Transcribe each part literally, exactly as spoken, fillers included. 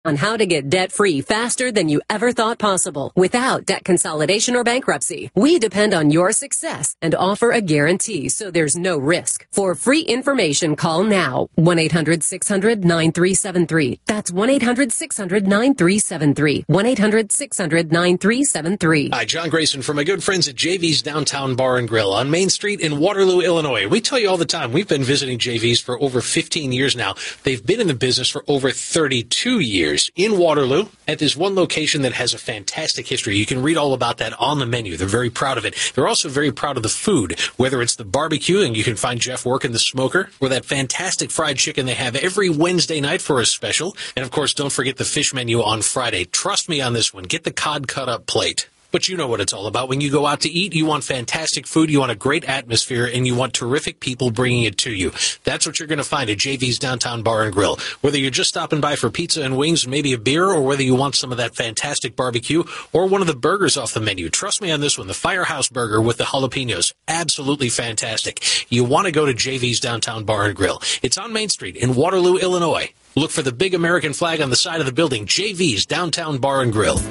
on how to get debt-free faster than you ever thought possible without debt consolidation or bankruptcy. We depend on your success and offer a guarantee so there's no risk. For free information, call now. one eight hundred six hundred nine three seven three. That's one eight hundred six hundred nine three seven three. one eight hundred six hundred nine three seven three. Hi, John Grayson from my good friends at J V's Downtown Bar and Grill on Main Street in Waterloo, Illinois. We tell you all the time, we've been visiting J V's for over fifteen years now. They've been in the business for over thirty-two years in Waterloo at this one location that has a fantastic history. You can read all about that on the menu. They're very proud of it. They're also very proud of the food, whether it's the barbecue, and you can find Jeff working the smoker, or that fantastic fried chicken they have every Wednesday night for a special. And, of course, don't forget the fish menu on Friday. Trust me on this one. Get the cod cut-up plate. But you know what it's all about. When you go out to eat, you want fantastic food, you want a great atmosphere, and you want terrific people bringing it to you. That's what you're going to find at J V's Downtown Bar and Grill. Whether you're just stopping by for pizza and wings and maybe a beer, or whether you want some of that fantastic barbecue or one of the burgers off the menu, trust me on this one, the Firehouse Burger with the jalapenos, absolutely fantastic. You want to go to J V's Downtown Bar and Grill. It's on Main Street in Waterloo, Illinois. Look for the big American flag on the side of the building, J V's Downtown Bar and Grill.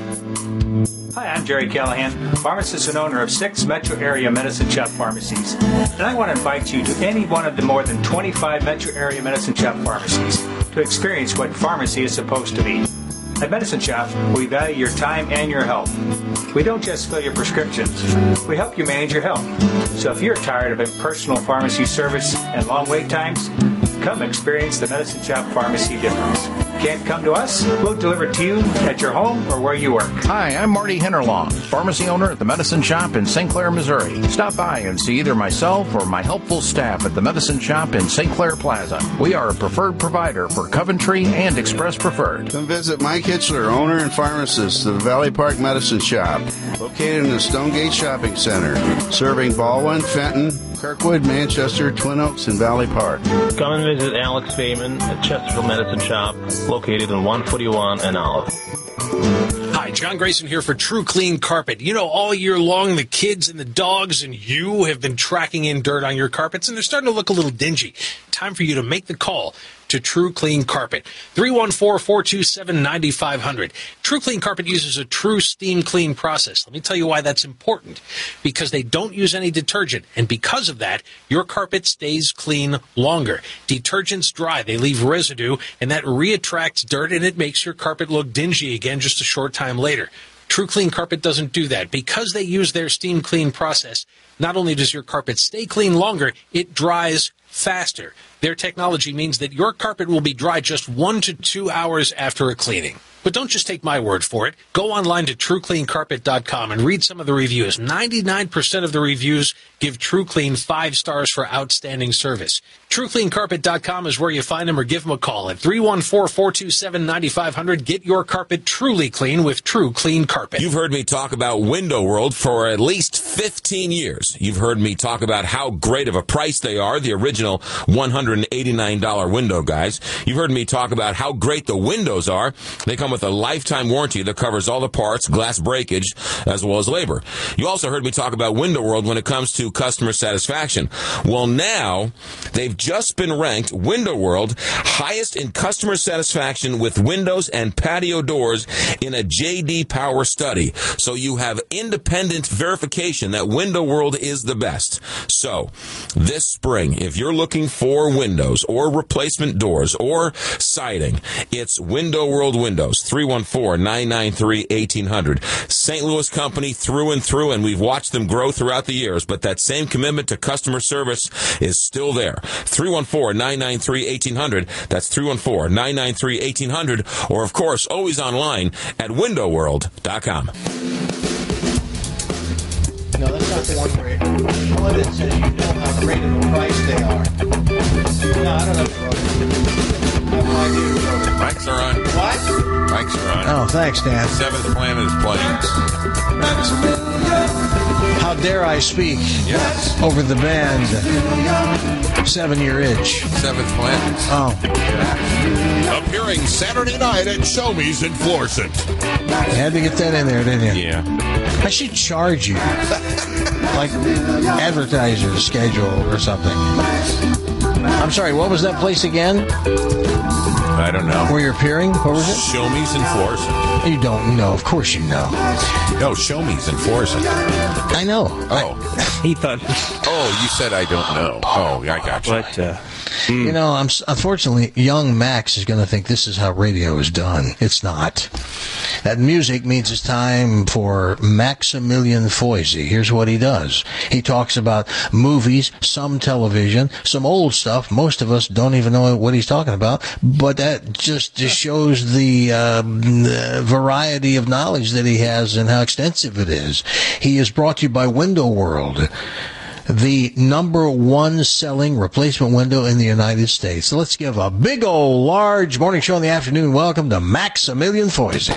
Hi, I'm Jerry Callahan, pharmacist and owner of six metro area Medicine Shop pharmacies. And I want to invite you to any one of the more than twenty-five metro area Medicine Shop pharmacies to experience what pharmacy is supposed to be. At Medicine Shop, we value your time and your health. We don't just fill your prescriptions, we help you manage your health. So if you're tired of impersonal pharmacy service and long wait times, come experience the Medicine Shop pharmacy difference. Can't come to us? We'll deliver to you at your home or where you work. Hi, I'm Marty Hennerlong, pharmacy owner at the Medicine Shop in Saint Clair, Missouri. Stop by and see either myself or my helpful staff at the Medicine Shop in Saint Clair Plaza. We are a preferred provider for Coventry and Express Preferred. Come visit Mike Hitchler, owner and pharmacist of the Valley Park Medicine Shop, located in the Stonegate Shopping Center, serving Baldwin, Fenton, Kirkwood, Manchester, Twin Oaks, and Valley Park. Come and visit Alex Feynman at Chesterfield Medicine Shop, located in one forty-one and Olive. Hi, John Grayson here for True Clean Carpet. You know, all year long, the kids and the dogs and you have been tracking in dirt on your carpets, and they're starting to look a little dingy. Time for you to make the call to True Clean Carpet. three one four, four two seven, nine five zero zero. True Clean Carpet uses a true steam clean process. Let me tell you why that's important. Because they don't use any detergent, and because of that, your carpet stays clean longer. Detergents dry, they leave residue, and that reattracts dirt, and it makes your carpet look dingy again just a short time later. True Clean Carpet doesn't do that. Because they use their steam clean process, not only does your carpet stay clean longer, it dries faster. Their technology means that your carpet will be dry just one to two hours after a cleaning. But don't just take my word for it. Go online to true clean carpet dot com and read some of the reviews. ninety-nine percent of the reviews give TrueClean five stars for outstanding service. true clean carpet dot com is where you find them, or give them a call at three one four, four two seven, nine five zero zero. Get your carpet truly clean with True Clean Carpet. You've heard me talk about Window World for at least fifteen years. You've heard me talk about how great of a price they are, the original one hundred eighty-nine dollars window guys. You've heard me talk about how great the windows are. They come with a lifetime warranty that covers all the parts, glass breakage, as well as labor. You also heard me talk about Window World when it comes to customer satisfaction. Well, now they've just been ranked, Window World, highest in customer satisfaction with windows and patio doors in a J D Power study. So you have independent verification that Window World is the best. So this spring, if you're looking for windows or replacement doors or siding, it's Window World Windows, three one four, nine nine three, one eight zero zero. Saint Louis company through and through, and we've watched them grow throughout the years, but that same commitment to customer service is still there. three one four, nine nine three, one eight zero zero. That's three one four, nine nine three, one eight zero zero, or of course, always online at window world dot com. No, that's not the one where it, one that says you know how great of a price they are. No, I don't know if I have no idea who wrote it. Mics are on. What? Mics are on. Oh, thanks, Dan. Seventh Planet is playing. How dare I speak Yes. over the band Seven Year Itch. Seventh Planet. Oh. Appearing Saturday night at Show Me's in Florissant. You had to get that in there, didn't you? Yeah. I should charge you. Like advertiser schedule or something. I'm sorry, what was that place again? I don't know. Where you're appearing? What was it? Show me's in Florissant. You don't know. Of course you know. No, show me's in Florissant. I know. Oh. He thought. Oh, you said I don't know. Oh, I got you. But, uh, mm. You know, I'm unfortunately, young Max is going to think this is how radio is done. It's not. That music means it's time for Maximilian Foisey. Here's what he does. He talks about movies, some television, some old stuff. Most of us don't even know what he's talking about, but that just, just shows the, uh, the variety of knowledge that he has and how extensive it is. He is brought to you by Window World, the number one selling replacement window in the United States. So let's give a big old large morning show in the afternoon welcome to Maximilian Foisey.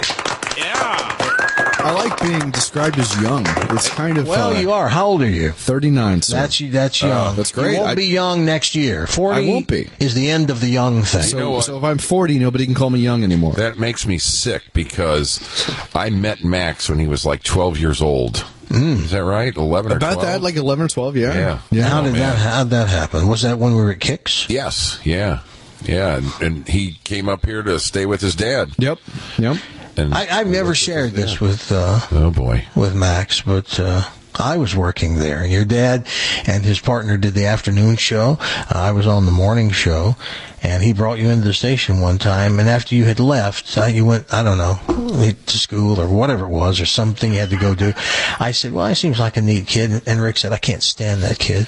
I like being described as young. It's kind of well, uh, you are. How old are you? thirty-nine. Sir. That's that's young. Uh, that's great. You won't I, be young next year. Forty. I won't be. Is the end of the young thing. So, you know so if I'm forty, nobody can call me young anymore. That makes me sick because I met Max when he was like twelve years old. Mm. Is that right? Eleven or about twelve? that, like eleven or twelve. Yeah. Yeah. yeah. How Oh, did man. that? How did that happen? Was that when we were at Kicks? Yes. Yeah. Yeah. And, and he came up here to stay with his dad. Yep. Yep. And I, I've never shared this with uh, oh boy with Max, but uh, I was working there. Your dad and his partner did the afternoon show. Uh, I was on the morning show, and he brought you into the station one time. And after you had left, uh, you went, I don't know, to school or whatever it was, or something you had to go do. I said, well, he seems like a neat kid. And Rick said, I can't stand that kid.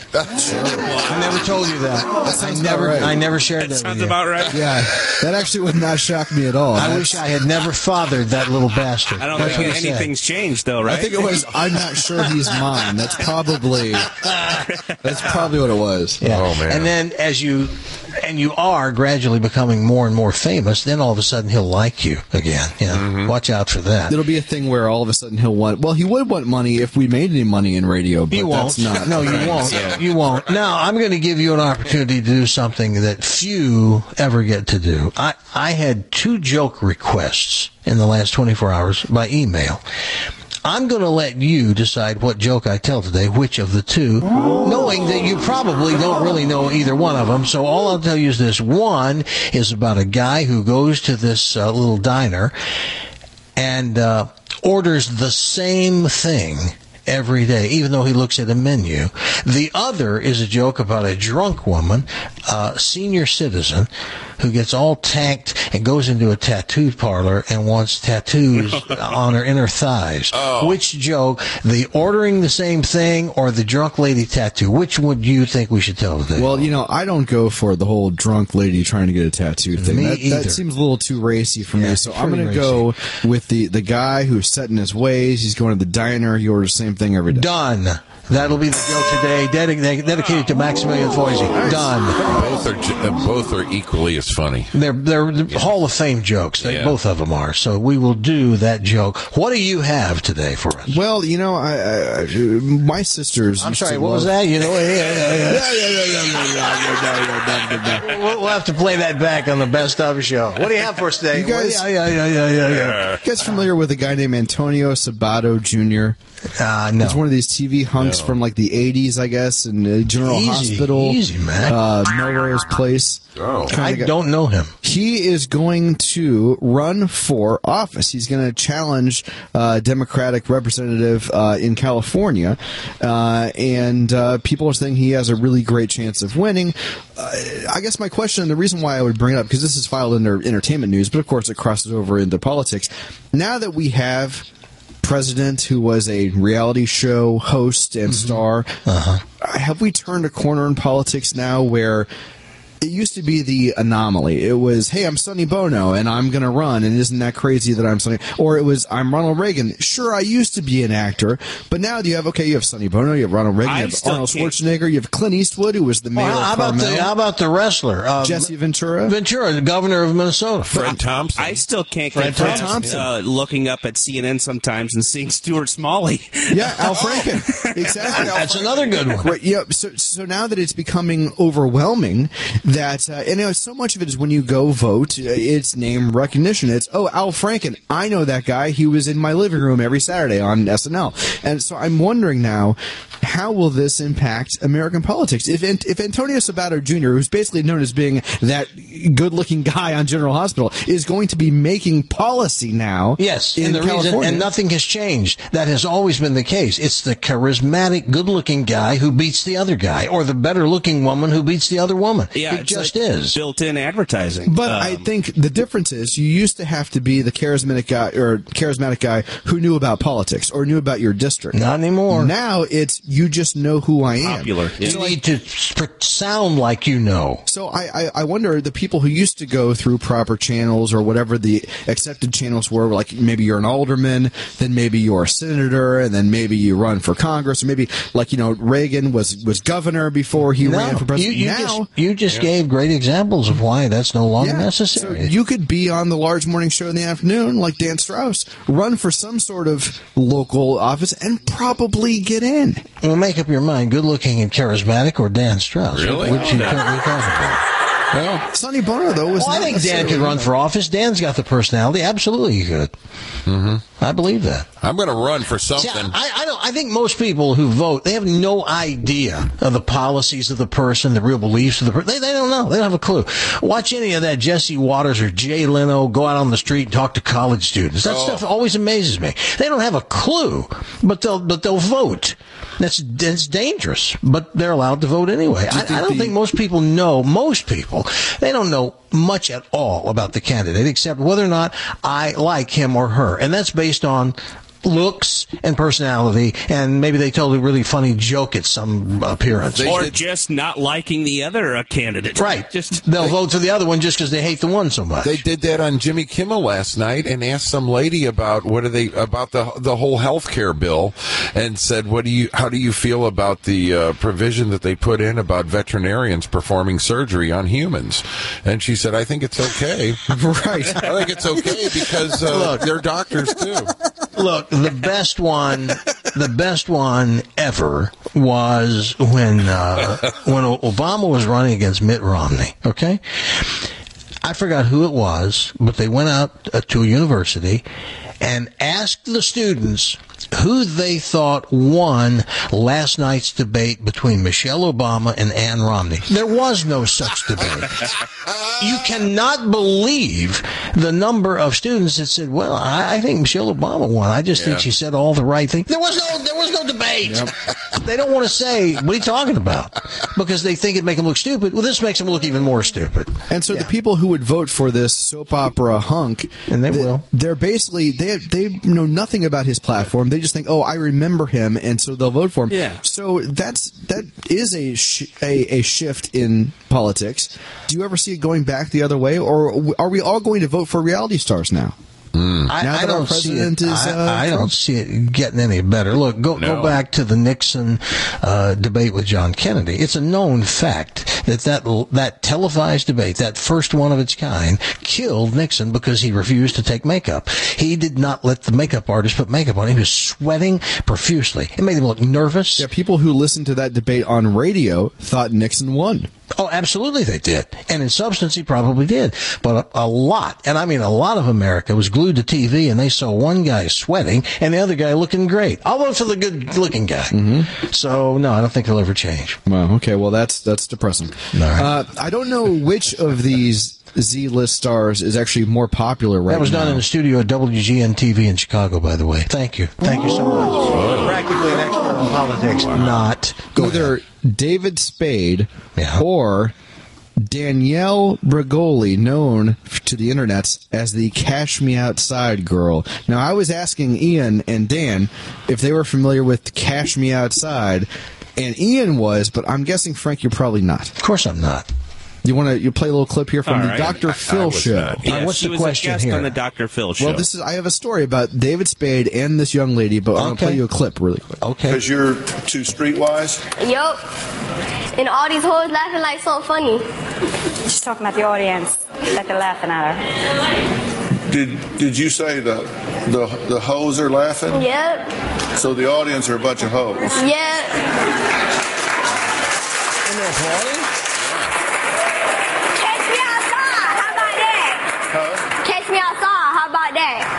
I never told you that. That I never, right. I never shared that. That sounds with you. about right. Yeah, that actually would not shock me at all. I That's, wish I had never fathered that little bastard. I don't That's think what he said. anything's changed, though, right? I think it was. I'm not sure he's mine. That's probably. That's probably what it was. Yeah. Oh, man. And then as you, and you are gradually becoming more and more famous, then all of a sudden he'll like you again. You know, Mm-hmm. watch out for that. It'll be a thing where all of a sudden he'll want. Well, he would want money if we made any money in radio, but You won't. that's not. No, you won't. Yeah. You won't. Now, I'm going to give you an opportunity to do something that few ever get to do. I, I had two joke requests in the last twenty-four hours by email. I'm going to let you decide what joke I tell today, which of the two, knowing that you probably don't really know either one of them. So all I'll tell you is this. One is about a guy who goes to this uh, little diner and uh, orders the same thing every day, even though he looks at a menu. The other is a joke about a drunk woman, a senior citizen, who gets all tanked and goes into a tattoo parlor and wants tattoos on her inner thighs. Oh. Which joke, the ordering the same thing or the drunk lady tattoo? Which would you think we should tell today? Well, you know, I don't go for the whole drunk lady trying to get a tattoo thing. Me that, either. that seems a little too racy for Yeah, me. So it's I'm going to pretty go with the, the guy who's set in his ways. He's going to the diner. He orders the same thing every day. Done. That'll be the joke today, dedicated, dedicated to Maximilian Foisey. Done. both are ju- uh, both are equally as funny. They're they're Hall of Fame jokes. They, Yeah. Both of them are. So we will do that joke. What do you have today for us? Well, you know, I, I, I my sisters. I'm used sorry. to What love- was that? You know, yeah, yeah, yeah. yeah. We'll, we'll have to play that back on the Best of show. What do you have for us today? You guys- What do you- yeah, yeah, yeah, yeah, yeah. You guys familiar with a guy named Antonio Sabato Junior? Uh, no. He's one of these T V hunks No. from like the eighties, I guess, in uh, General Easy, Hospital. easy, man. Uh, Melrose Place. Oh. I Kinda guy- don't know him. He is going to run for office. He's going to challenge uh, Democratic representative uh, in California, uh, and uh, people are saying he has a really great chance of winning. Uh, I guess my question, the reason why I would bring it up, because this is filed under entertainment news, but of course it crosses over into politics. Now that we have president who was a reality show host and star, Uh-huh. have we turned a corner in politics now where it used to be the anomaly? It was, hey, I'm Sonny Bono and I'm going to run, and isn't that crazy that I'm Sonny? Or it was, I'm Ronald Reagan. Sure, I used to be an actor, but now you have, okay, you have Sonny Bono, you have Ronald Reagan, I you have still Arnold can't- Schwarzenegger, you have Clint Eastwood, who was the mayor Well, how of about Carmel, the how about the wrestler uh, Jesse Ventura. Ventura, the governor of Minnesota? Fred Thompson. I still can't Fred get past Thompson. uh, looking up at C N N sometimes and seeing Stuart Smalley. Yeah, Al Franken. Exactly. Al That's another good one. Right, yeah. So, so now that it's becoming overwhelming, that, uh, and you know, so much of it is when you go vote, it's name recognition. It's, oh, Al Franken, I know that guy. He was in my living room every Saturday on S N L. And so I'm wondering now, how will this impact American politics? If if Antonio Sabato Junior, who's basically known as being that good-looking guy on General Hospital, is going to be making policy now, yes, in and the California. reason, and nothing has changed. That has always been the case. It's the charismatic, good-looking guy who beats the other guy, or the better-looking woman who beats the other woman. Yeah, it just like is built-in advertising. But um, I think the difference is you used to have to be the charismatic guy or charismatic guy who knew about politics or knew about your district. Not anymore. Now it's you just know who I am. Popular. You So need to sp- sound like you know. So I, I, I wonder, the people who used to go through proper channels or whatever the accepted channels were, like maybe you're an alderman, then maybe you're a senator, and then maybe you run for Congress, or maybe like, you know, Reagan was, was governor before he No, ran for president. You, you now, just, you just gave great examples of why that's no longer yeah, necessary. so you could be on the large morning show in the afternoon, like Dan Strauss, run for some sort of local office, and probably get in. Well, make up your mind, good-looking and charismatic, or Dan Strauss. Really? Which you currently talking about? Well, Sonny Bono, though, was Well, I not think Dan necessarily, could run you know, for office. Dan's got the personality. Absolutely, he could. Mm-hmm. I believe that. I'm going to run for something. See, I, I don't. I think most people who vote, they have no idea of the policies of the person, the real beliefs of the person. They, they don't know. They don't have a clue. Watch any of that Jesse Waters or Jay Leno go out on the street and talk to college students. That Oh. stuff always amazes me. They don't have a clue, but they'll but they'll vote. That's that's dangerous, but they're allowed to vote anyway. I, I don't think most people know. Most people, they don't know much at all about the candidate, except whether or not I like him or her, and that's based on looks and personality, and maybe they told a really funny joke at some appearance. or just not liking the other uh, candidate. Right. Just They'll they, vote for the other one just because they hate the one so much. They did that on Jimmy Kimmel last night and asked some lady about what are they about the the whole health care bill, and said, "What do you? How do you feel about the uh, provision that they put in about veterinarians performing surgery on humans?" And she said, "I think it's okay. Right. I think it's okay because uh, Look. they're doctors too." Look, the best one, the best one ever was when uh, when Obama was running against Mitt Romney. Okay, I forgot who it was, but they went out uh, to a university and asked the students who they thought won last night's debate between Michelle Obama and Ann Romney. There was no such debate. You cannot believe the number of students that said, well, I, I think Michelle Obama won. I just Yeah. think she said all the right things. There was no, there was no debate. They don't want to say, what are you talking about? Because they think it'd make them look stupid. Well, this makes them look even more stupid. And so the people who would vote for this soap opera hunk, And they will. They're basically they they know nothing about his platform. They just think, oh, I remember him, and so they'll vote for him. Yeah. So that's that is a sh- a, a shift in politics. Do you ever see it going back the other way, or are we all going to vote for reality stars now? I, Now I that our don't see it. president is, I, uh, I don't Trump? see it getting any better. Look, go No. go back to the Nixon uh, debate with John Kennedy. It's a known fact that that l- that televised debate, that first one of its kind, killed Nixon because he refused to take makeup. He did not let the makeup artist put makeup on. He was sweating profusely. It made him look nervous. Yeah, people who listened to that debate on radio thought Nixon won. Oh, absolutely they did. And in substance, he probably did. But a, a lot, and I mean a lot of America was glued to T V and they saw one guy sweating and the other guy looking great. I'll vote for the good looking guy. Mm-hmm. So, no, I don't think he'll ever change. Well, okay, well, that's that's depressing. All right. Uh, I don't know which of these Z-list stars is actually more popular right now. That was done in the studio at W G N T V in Chicago, by the way. Thank you. Thank you so much. Practically an expert in politics. Not. Go Either ahead. David Spade Yeah. or Danielle Bregoli, known to the internets as the Cash Me Outside girl. Now, I was asking Ian and Dan if they were familiar with Cash Me Outside, and Ian was, but I'm guessing, Frank, you're probably not. Of course I'm not. You want to you play a little clip here from All the right. Doctor I- I Phil was show? not. Yeah, what's she the was question a guest here? on the Doctor Phil show. Well, this is I have a story about David Spade and this young lady, but I'm going to Okay. play you a clip really quick. Okay. Because you're too streetwise? Yup. And all these hoes laughing like so funny. She's talking about the audience that they're laughing at her. Did did you say the the the hoes are laughing? Yep. So the audience are a bunch of hoes. Yep.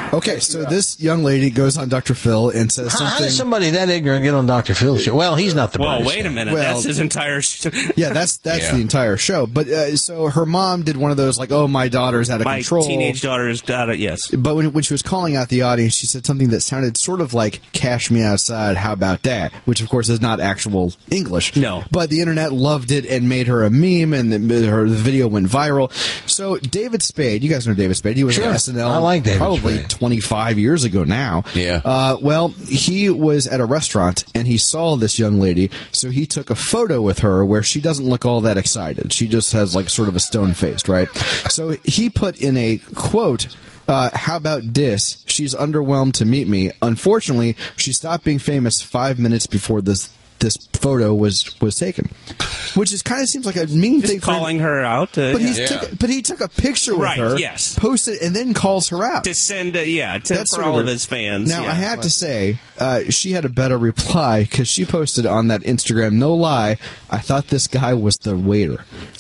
Okay, so this young lady goes on Doctor Phil and says How, something. how does somebody that ignorant get on Doctor Phil's show? Well, he's not the Well, brightest wait a guy. minute. Well, that's his entire show. Yeah, that's that's Yeah. the entire show. But uh, so her mom did one of those like, "Oh, my daughter's out of My control." teenage daughter's daughter, yes. But when, when she was calling out the audience, she said something that sounded sort of like "Cash me outside, how about that?" Which, of course, is not actual English. No. But the internet loved it and made her a meme, and the, her the video went viral. So David Spade, you guys know David Spade. He was Sure. on S N L I like David probably Spade. twenty-five years ago now. Yeah. Uh, well, he was at a restaurant and he saw this young lady, so he took a photo with her where she doesn't look all that excited. She just has like sort of a stone face, right? So he put in a quote. Uh, how about this? She's underwhelmed to meet me. Unfortunately, she stopped being famous five minutes before this this photo was was taken, which is kind of seems like a mean Just thing. for calling her out. Uh, But he Yeah. took but he took a picture with Right, her, yes. posted, and then calls her out. to send, uh, yeah, to, That's for sort of all of weird. his fans. Now, yeah. I have to say, uh, she had a better reply because she posted on that Instagram, no lie, I thought this guy was the waiter.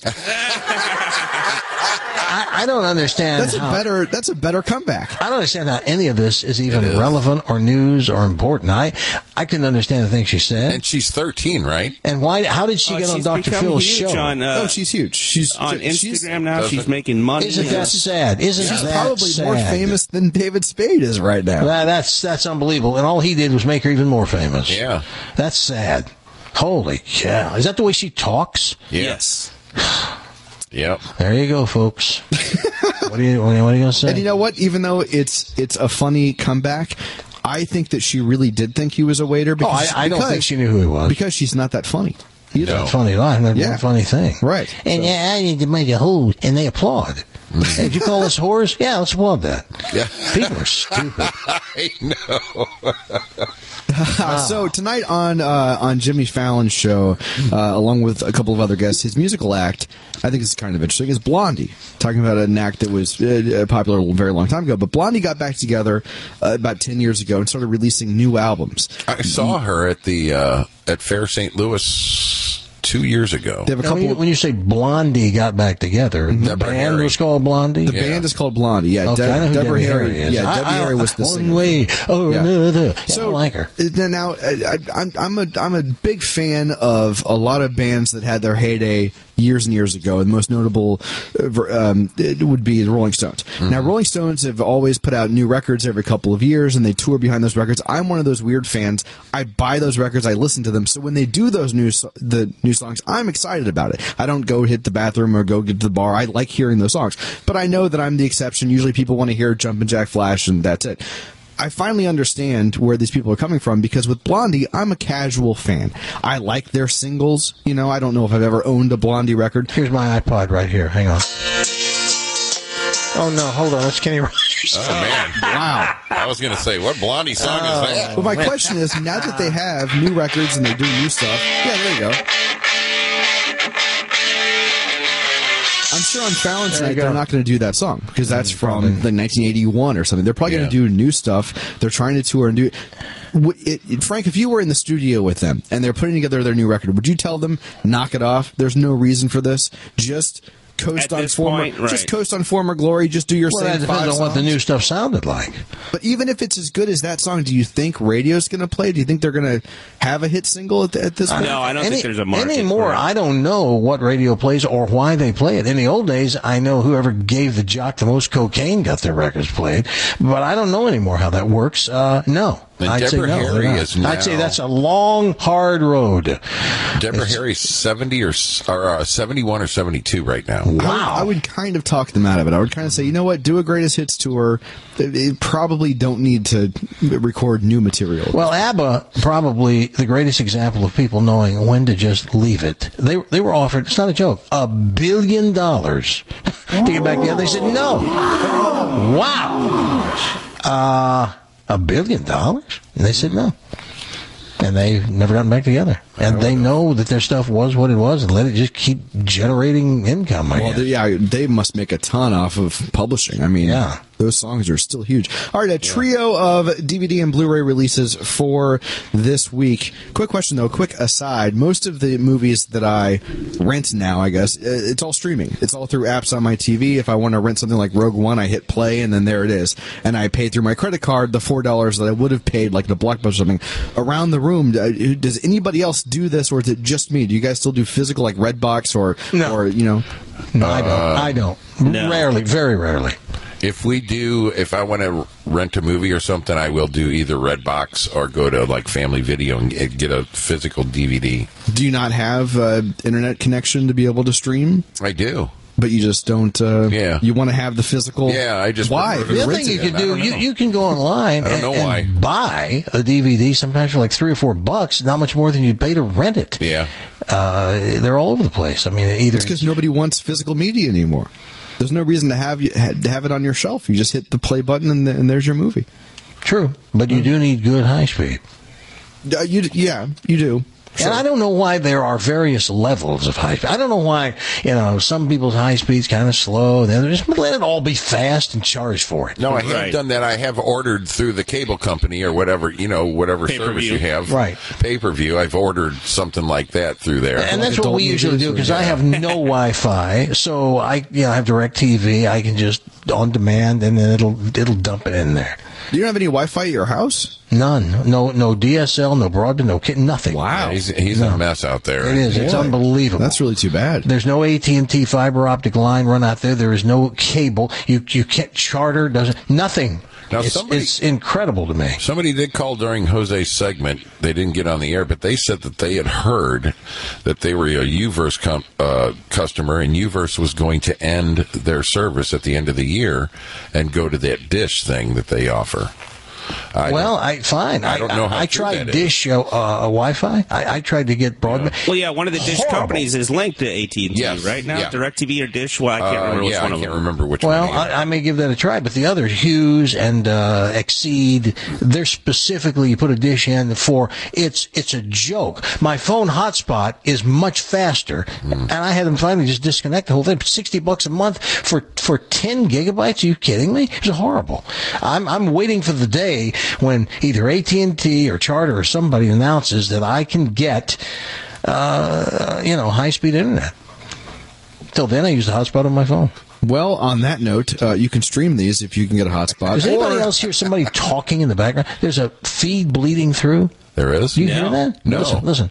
I, I don't understand. That's a how, better. That's a better comeback. I don't understand how any of this is even It is. relevant or news or important. I I can understand the things she said. And she's thirteen, right? And why? How did she Oh, get on she's Doctor become Phil's huge show? on, uh, oh, she's huge. She's on she's- Instagram now. Does She's it? making money. Isn't that sad? Isn't She's that probably sad? more famous than David Spade is right now. That, that's that's unbelievable. And all he did was make her even more famous. Yeah. That's sad. Holy cow! Is that the way she talks? Yeah. Yes. Yep. There you go, folks. what are you What are you going to say? And you know what? Even though it's it's a funny comeback, I think that she really did think he was a waiter. oh, Because, I, I don't because- think she knew who he was. because she's not that funny. Either. That's funny line. That's Yeah. one funny thing. Right. And yeah, I need to make a whole, and they applaud. Hey, did you call us whores? Yeah, let's applaud that. Yeah. People are stupid. I know. So tonight on uh, on Jimmy Fallon's show, uh, along with a couple of other guests, his musical act, I think is kind of interesting, is Blondie. Talking about an act that was uh, popular a very long time ago. But Blondie got back together uh, about ten years ago and started releasing new albums. I saw her at the uh, at Fair Saint Louis two years ago. They have a Now, couple. when, you, when you say Blondie got back together, the Deborah band Harry. was called Blondie? the Yeah. band is called Blondie. Yeah, Okay, De- I know who Deborah Debbie Harry. Harry is. Yeah, I- Debbie I- Harry was the one singer. way or Yeah. another. Yeah, So I like her. uh, now, uh, I, I'm I'm a I'm a big fan of a lot of bands that had their heyday years and years ago. And the most notable uh, ver- um, it would be the Rolling Stones. Now, Rolling Stones have always put out new records every couple of years, and they tour behind those records. I'm one of those weird fans. I buy those records, I listen to them. So when they do those new so- the new songs, I'm excited about it. I don't go hit the bathroom or go get to the bar. I like hearing those songs, but I know that I'm the exception. Usually, people want to hear Jumpin' Jack Flash, and that's it. I finally understand where these people are coming from because with Blondie, I'm a casual fan. I like their singles. You know, I don't know if I've ever owned a Blondie record. Here's my iPod right here. Hang on. Oh, no, hold on. That's Kenny Rogers. Oh man! Wow. I was gonna say, what Blondie song is that? But my question is, now that they have new records and they do new stuff, yeah, there you go. I'm sure on Fallon There tonight you go. they're not going to do that song because that's from probably. like nineteen eighty-one or something. They're probably going to do new stuff. They're trying to tour and do. W- It, it, Frank, if you were in the studio with them and they're putting together their new record, would you tell them knock it off? There's no reason for this. Just coast At on this former, point, right. just coast on former glory. Just do your Well, that same five depends on what the songs. new stuff sounded like. But even if it's as good as that song, do you think radio's going to play? Do you think they're going to have a hit single at, the, at this point? No, I don't Any- think there's a market anymore. for it. I don't know what radio plays or why they play it. In the old days, I know whoever gave the jock the most cocaine got their records played, but I don't know anymore how that works. Uh, no. And I'd say Deborah no, Harry they're not. is now- I'd say that's a long, hard road. Deborah It's- Harry's seventy or, s- or uh, seventy-one or seventy-two right now. I would, I would kind of talk them out of it. I would kind of say, you know what, do a greatest hits tour. They, they probably don't need to record new material. Well, ABBA, probably the greatest example of people knowing when to just leave it. They they were offered, it's not a joke, a billion dollars to get back together. They said no. Wow. Uh, a billion dollars? And they said no. And they've never gotten back together. And they know that their stuff was what it was and let it just keep generating income, I well, guess. they, yeah, they must make a ton off of publishing. I mean, Yeah. Those songs are still huge. All right, a trio of D V D and Blu-ray releases for this week. Quick question, though. Quick aside. Most of the movies that I rent now, I guess, it's all streaming. It's all through apps on my T V. If I want to rent something like Rogue One, I hit play, and then there it is. And I pay through my credit card the four dollars that I would have paid, like the Blockbuster or something. Around the room, does anybody else do this, or is it just me? Do you guys still do physical, like Redbox, or, no. or you know? No, I don't. Uh, I don't. no. Rarely, very rarely. If we do, if I want to rent a movie or something, I will do either Redbox or go to like Family Video and get a physical D V D. Do you not have uh, internet connection to be able to stream? I do. But you just don't. Uh, yeah. You want to have the physical. Yeah, I just. Why? The other thing you can do, you, you can go online I don't know and, why. and buy a D V D sometimes for like three or four bucks, not much more than you'd pay to rent it. Yeah. Uh, they're all over the place. I mean, either. It's because nobody wants physical media anymore. There's no reason to have you to have it on your shelf. You just hit the play button and, the, and there's your movie. True, but you do need good high speed. Uh, you, yeah, you do. Sure. And I don't know why there are various levels of high speed. I don't know why, you know, some people's high speed's kind of slow. And others, just let it all be fast and charge for it. No, I have right. done that. I have ordered through the cable company or whatever, you know, whatever Pay-per-view. service you have. Right. Pay-per-view. I've ordered something like that through there. And that's what we usually do because I have no Wi-Fi. So I, you know, I have DirecTV. I can just on demand and then it'll it'll dump it in there. You don't have any Wi-Fi at your house? None. No no D S L, no broadband, no kit, nothing. Wow. Yeah, he's he's no. a mess out there. It is. It's Boy, unbelievable. That's really too bad. There's no A T and T fiber optic line run out there. There is no cable. You you can't charter. Doesn't nothing. Now, it's, somebody, it's incredible to me. Somebody did call during Jose's segment. They didn't get on the air, but they said that they had heard that they were a Uverse com- uh, customer, and Uverse was going to end their service at the end of the year and go to that Dish thing that they offer. I well, I fine. I don't know how I, I true tried that is. Dish uh, uh, Wi-Fi. I, I tried to get broadband. Well, yeah, one of the Dish Horrible. companies is linked to A T and T Yes, right now. yeah. DirecTV or Dish. Well, I can't Uh, remember which yeah, one I of can't them. remember which Well, one. I, I may give that a try, but the other Hughes and uh, Exceed, they're specifically you put a dish in for it's it's a joke. My phone hotspot is much faster, Mm. and I had them finally just disconnect the whole thing. Sixty bucks a month for for ten gigabytes? Are you kidding me? It's horrible. I'm I'm waiting for the day when either A T and T or Charter or somebody announces that I can get uh, you know high speed internet. Till then, I use the hotspot on my phone. Well, on that note, uh, you can stream these if you can get a hotspot. Does anybody Or- else hear somebody talking in the background? There's a feed bleeding through. There is? Do you No. hear that? No. Listen, listen.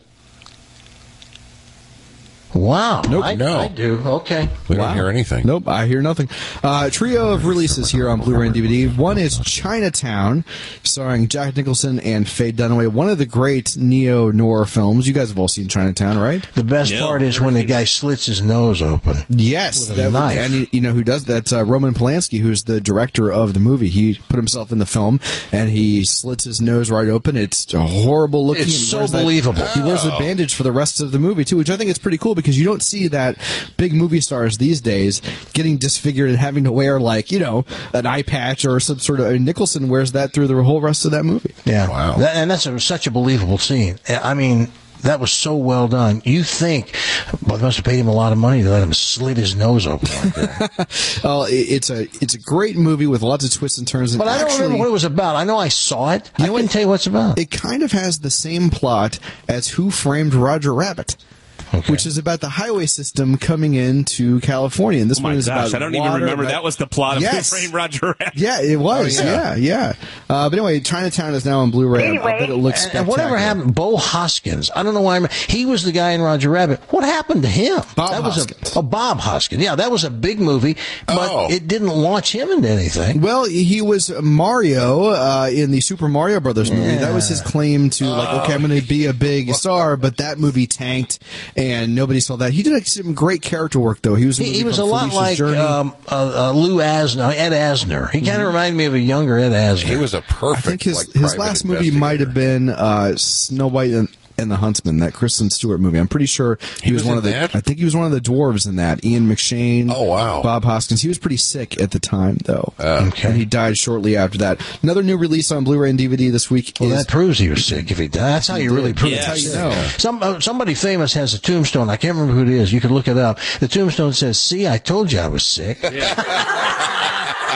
Wow. Nope. I, No. I do. Okay. We Wow. don't hear anything. Nope, I hear nothing. Uh, trio of releases here on Blu-ray and D V D. One is Chinatown, starring Jack Nicholson and Faye Dunaway. One of the great neo-noir films. You guys have all seen Chinatown, right? The best No. part is when the guy slits his nose open. Yes, With a that- knife. and you, you know who does that? Uh, Roman Polanski, who's the director of the movie. He put himself in the film, and he slits his nose right open. It's a horrible looking. It's and he so wears that- believable. He wears a bandage for the rest of the movie too, which I think is pretty cool because you don't see that big movie stars these days getting disfigured and having to wear like you know an eye patch or some sort of. And Nicholson wears that through the whole rest of that movie. Yeah. Wow. That, and that's a, such a believable scene. I mean, that was so well done. You think, well, they must have paid him a lot of money to let him slit his nose open like that. Oh, it, it's a it's a great movie with lots of twists and turns. And But I don't actually, remember what it was about. I know I saw it. You I know couldn't what? tell you what it's about. It kind of has the same plot as Who Framed Roger Rabbit. Okay. Which is about the highway system coming into California, and this Oh my one is gosh, about I don't even water, remember about- that was the plot of Yes. Who Framed Roger Rabbit. Yeah, it was. Oh, yeah, yeah. yeah. Uh, but anyway, Chinatown is now on Blu-ray. I, I bet it looks And- spectacular. and whatever happened, Bo Hoskins. I don't know why. I'm, he was the guy in Roger Rabbit. What happened to him? Bob that was Hoskins. A, oh, Bob Hoskins. Yeah, that was a big movie, but Oh. it didn't launch him into anything. Well, he was Mario uh, in the Super Mario Brothers movie. Yeah. That was his claim to like, okay, I'm going to be a big star. But that movie tanked, and nobody saw that. He did like, some great character work, though. He was. In He, movie he was a called lot Felicia's like Journey. um, uh, uh, Lou Asner, Ed Asner. He kind of reminded me of a younger Ed Asner. He was a I perfect. think his like, his private last movie might have investigator. been uh, Snow White and, and the Huntsman, that Kristen Stewart movie. I'm pretty sure he, He was, was one in of the. that? I think he was one of the dwarves in that. Ian McShane. Oh, wow. Bob Hoskins. He was pretty sick at the time, though. Uh, Okay. And he died shortly after that. Another new release on Blu-ray and D V D this week Well, is. that proves he was sick. If he died, that's how you really prove Yes. it. That's how you know. Some uh, somebody famous has a tombstone. I can't remember who it is. You could look it up. The tombstone says, "See, I told you I was sick."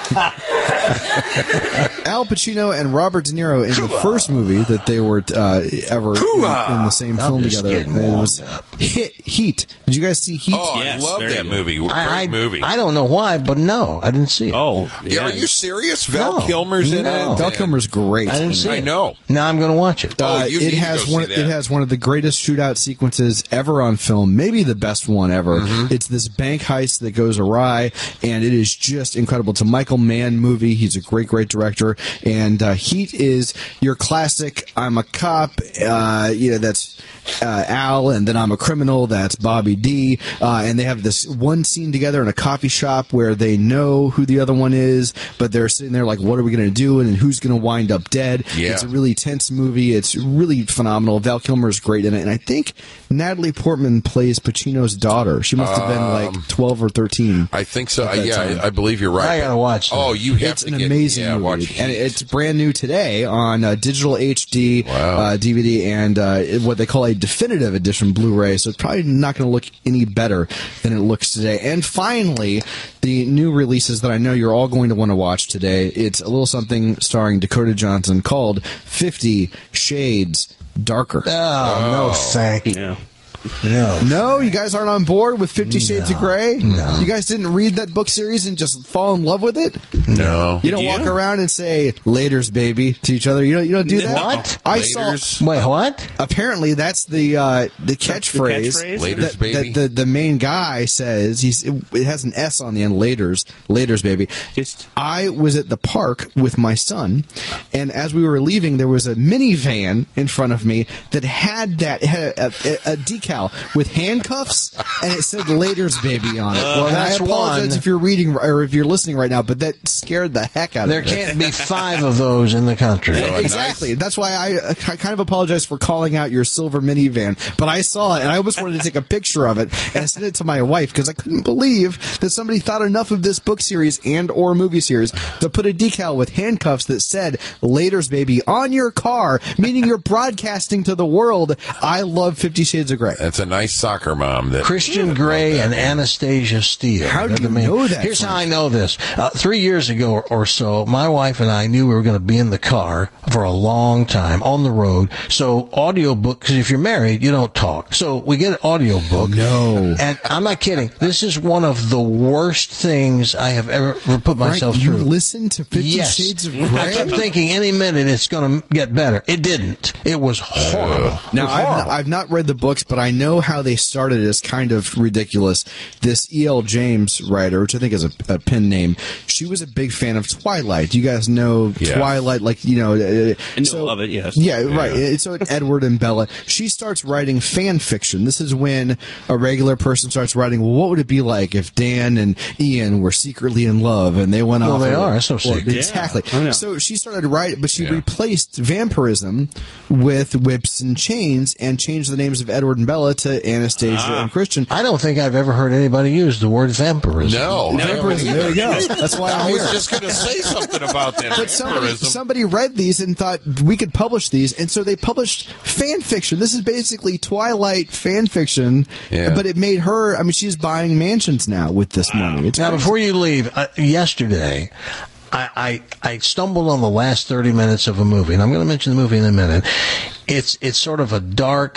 Al Pacino and Robert De Niro in the first movie that they were uh, ever in, in the same I'm film just together. getting It was warmed up. Hit, Heat. Did you guys see Heat? Oh, Yes, I love very that good. movie. Great I, I, movie. I don't know why, but no, I didn't see it. Oh, Yeah, are you serious? Val No. Kilmer's in No. it. Val Kilmer's great. I didn't see I it. know. Now I'm going to watch it. Oh, Uh, you it need to has go one. see that. It has one of the greatest shootout sequences ever on film, maybe the best one ever. Mm-hmm. It's this bank heist that goes awry, and it is just incredible. It's a Michael Mann movie. He's a great, great director. And uh, Heat is your classic. I'm a cop. Uh, you know, that's uh, Al, and then I'm a criminal. That's Bobby D. Uh, and they have this one scene together in a coffee shop where they know who the other one is, but they're sitting there like, what are we going to do, and who's going to wind up dead? Yeah. It's a really tense movie. It's really phenomenal. Val Kilmer is great in it, and I think Natalie Portman plays Pacino's daughter. She must have been like twelve or thirteen. I think so. at that Yeah, time. I, I believe you're right. I gotta watch that. Oh, you have It's to an get, amazing yeah, movie, watch and Heat. it's brand new today on uh, digital H D, Wow. uh, D V D, and uh, what they call a definitive edition Blu-ray. So it's probably not going to look any better than it looks today. And finally, the new releases that I know you're all going to want to watch today. It's a little something starring Dakota Johnson called Fifty Shades Darker. Oh, no, thank you. yeah. No. No, you guys aren't on board with Fifty Shades of Grey? No. You guys didn't read that book series and just fall in love with it? No. You don't Did walk you? around and say "laters, baby" to each other. You don't. You don't do that. What? I Laters? saw. Wait, what? Apparently, that's the uh, the catchphrase. catchphrase? Laters, that, baby? that the the main guy says. He's it, it has an S on the end. Laters, laters, baby. Just I was at the park with my son, and as we were leaving, there was a minivan in front of me that had that had a, a, a decal with handcuffs, and it said "Laters, baby" on it. Well, And that's I apologize one. if you're reading or if you're listening right now, but that scared the heck out There of me. can't be five of those in the country. Exactly. That's why I, I kind of apologize for calling out your silver minivan. But I saw it, and I almost wanted to take a picture of it and send it to my wife because I couldn't believe that somebody thought enough of this book series and or movie series to put a decal with handcuffs that said "Laters, baby" on your car, meaning you're broadcasting to the world, I love Fifty Shades of Grey. That's a nice soccer mom. That Christian Grey and Anastasia Steele. How do They're you the main- know that, Here's Frank? how I know this. Uh, three years ago or so, my wife and I knew we were going to be in the car for a long time on the road. So audiobook, because if you're married, you don't talk. So we get an audiobook. No. And I'm not kidding. This is one of the worst things I have ever, ever put myself Frank, you through. listen to Fifty Yes. Shades of I Grey? kept thinking any minute it's going to get better. It didn't. It was horrible. Now, It was I've not, horrible. I've not read the books, but I know how they started as kind of ridiculous. This E L. James writer, which I think is a, a pen name, she was a big fan of Twilight. You guys know Yeah. Twilight, like, you know. Uh, I know so, of it, yes. Yeah, right. It's like Edward and Bella. She starts writing fan fiction. This is when a regular person starts writing, well, what would it be like if Dan and Ian were secretly in love and they went Well, off? they and- are. That's no Well, secret. Exactly. Yeah, I know. So she started writing, but she Yeah. replaced vampirism with whips and chains and changed the names of Edward and Bella to Anastasia Ah. and Christian. I don't think I've ever heard anybody use the word vampirism. No, Vampirism. There you go. That's why I'm I was here. just going to say something about that. But somebody, vampirism. somebody read these and thought we could publish these, and so they published fan fiction. This is basically Twilight fan fiction, Yeah. but it made her. I mean, she's buying mansions now with this money. It's Now, crazy. before you leave, uh, yesterday, I, I I stumbled on the last thirty minutes of a movie, and I'm going to mention the movie in a minute. It's it's sort of a dark,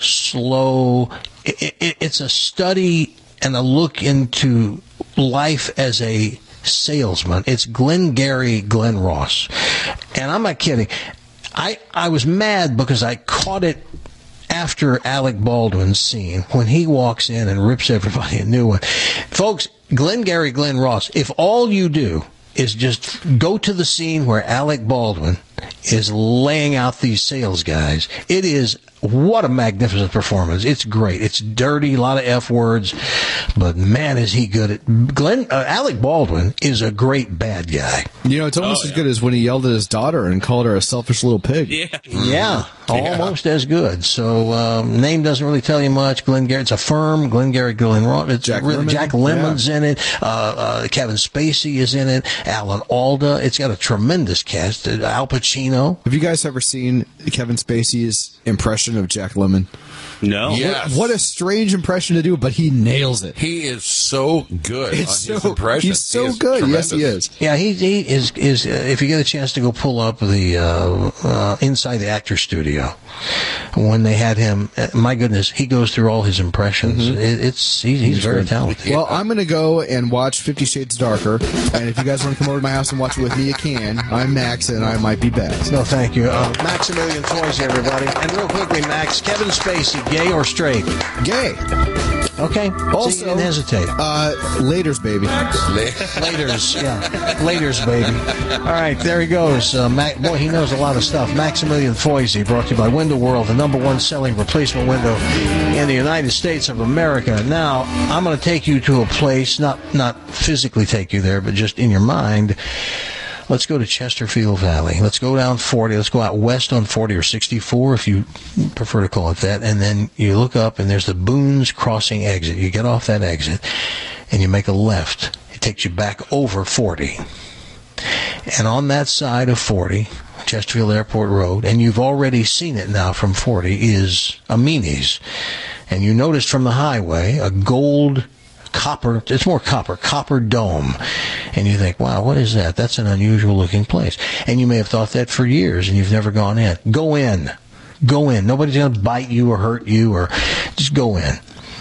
slow. It, it, it's a study and a look into life as a salesman. It's Glengarry Glen Ross, and I'm not kidding. I I was mad because I caught it after Alec Baldwin's scene when he walks in and rips everybody a new one. Folks, Glengarry Glen Ross, if all you do is just go to the scene where Alec Baldwin is laying out these sales guys, it is what a magnificent performance. It's great. It's dirty, a lot of F words, but man, is he good at Glenn. Uh, Alec Baldwin is a great bad guy. You know, it's almost as good as when he yelled at his daughter and called her a selfish little pig. Yeah. Yeah, almost as good. So um, name doesn't really tell you much. Glengarry, it's a firm. Glengarry Glen Ross. It's Jack really, Lemmon. Jack Lemmon's in it. Uh, uh, Kevin Spacey is in it. Alan Alda. It's got a tremendous cast. Uh, Al Pacino. Have you guys ever seen Kevin Spacey's impression impression of Jack Lemmon? No. Yes. What, what a strange impression to do, but he nails it. He is so good It's on his so- impression. he's so He is good. Yes, he tremendous. is. Yeah, he, he is. Is uh, if you get a chance to go pull up the uh, uh, Inside the Actor Studio when they had him, uh, my goodness, he goes through all his impressions. Mhm. It, it's he, he's very talented. Well, I'm going to go and watch Fifty Shades Darker, and if you guys want to come over to my house and watch it with me, you can. I'm Max, and I might be back. No, thank you. Uh, Maximilian Toys, everybody. And real quickly, Max, Kevin Spacey, gay or straight? Gay. Okay. Also, so you didn't hesitate. Uh, laters, baby. Laters, yeah. Laters, baby. All right, there he goes. Uh, Mac, boy, he knows a lot of stuff. Maximilian Foisey, brought to you by Window World, the number one selling replacement window in the United States of America. Now, I'm going to take you to a place, not not physically take you there, but just in your mind. Let's go to Chesterfield Valley. Let's go down forty. Let's go out west on forty or sixty-four, if you prefer to call it that. And then you look up, and there's the Boones Crossing exit. You get off that exit, and you make a left. It takes you back over forty. And on that side of forty, Chesterfield Airport Road, and you've already seen it now from forty, is Amini's. And you noticed from the highway a gold copper, it's more copper, copper dome. And you think, wow, what is that? That's an unusual looking place. And you may have thought that for years and you've never gone in. Go in. Go in. Nobody's going to bite you or hurt you, or just go in.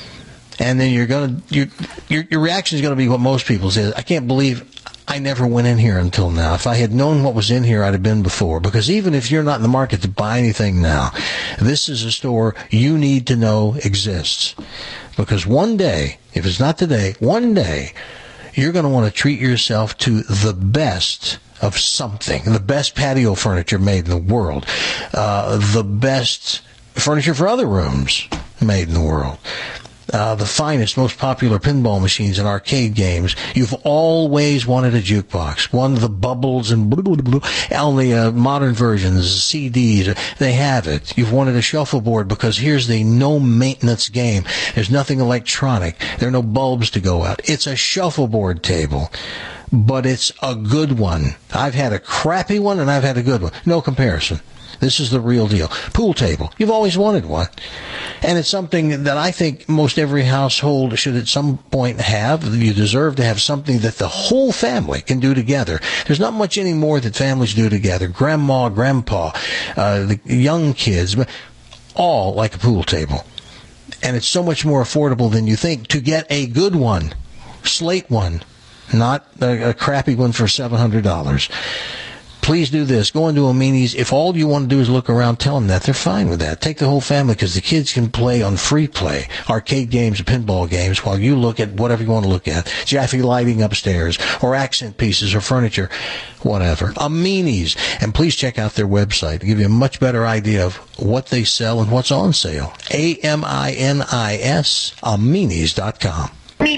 And then you're going to, your, your, your reaction is going to be what most people say. I can't believe I never went in here until now. If I had known what was in here, I'd have been before. Because even if you're not in the market to buy anything now, this is a store you need to know exists. Because one day, if it's not today, one day, you're going to want to treat yourself to the best of something. The best patio furniture made in the world. Uh, the best furniture for other rooms made in the world. Uh, the finest, most popular pinball machines and arcade games. You've always wanted a jukebox. One of the bubbles and blah, blah, blah, blah. On the uh, modern versions, C Ds, they have it. You've wanted a shuffleboard because here's the no-maintenance game. There's nothing electronic. There are no bulbs to go out. It's a shuffleboard table, but it's a good one. I've had a crappy one and I've had a good one. No comparison. This is the real deal. Pool table. You've always wanted one. And it's something that I think most every household should at some point have. You deserve to have something that the whole family can do together. There's not much anymore that families do together. Grandma, grandpa, uh, the young kids, all like a pool table. And it's so much more affordable than you think to get a good one. Slate one. Not a, a crappy one for seven hundred dollars. Please do this. Go into Amini's. If all you want to do is look around, tell them that. They're fine with that. Take the whole family because the kids can play on free play, arcade games, pinball games, while you look at whatever you want to look at. Jaffe lighting upstairs, or accent pieces, or furniture, whatever. Amini's. And please check out their website to give you a much better idea of what they sell and what's on sale. A M I N I S, Aminis dot com.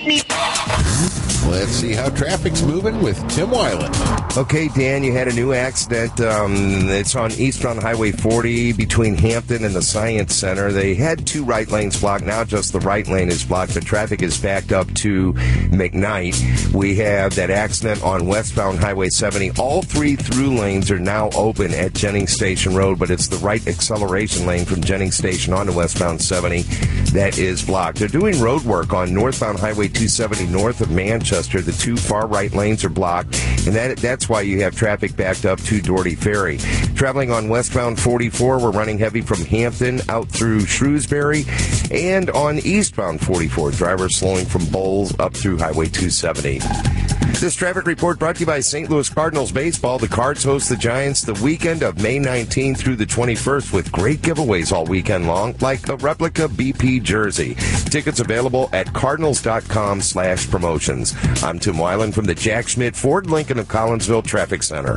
Let's see how traffic's moving with Tim Weiland. Okay, Dan, you had a new accident. Um, it's on eastbound Highway forty between Hampton and the Science Center. They had two right lanes blocked. Now just the right lane is blocked. The traffic is backed up to McKnight. We have that accident on westbound Highway seventy. All three through lanes are now open at Jennings Station Road, but it's the right acceleration lane from Jennings Station onto westbound seventy that is blocked. They're doing road work on northbound Highway two seventy north of Manchester. The two far right lanes are blocked, and that that's why you have traffic backed up to Doherty Ferry. Traveling on westbound forty-four, we're running heavy from Hampton out through Shrewsbury, and on eastbound forty-four, drivers slowing from Bowles up through Highway two seventy. This traffic report brought to you by Saint Louis Cardinals Baseball. The Cards host the Giants the weekend of May nineteenth through the twenty-first with great giveaways all weekend long, like a replica B P jersey. Tickets available at cardinals.com slash promotions. I'm Tim Weiland from the Jack Schmidt Ford Lincoln of Collinsville Traffic Center.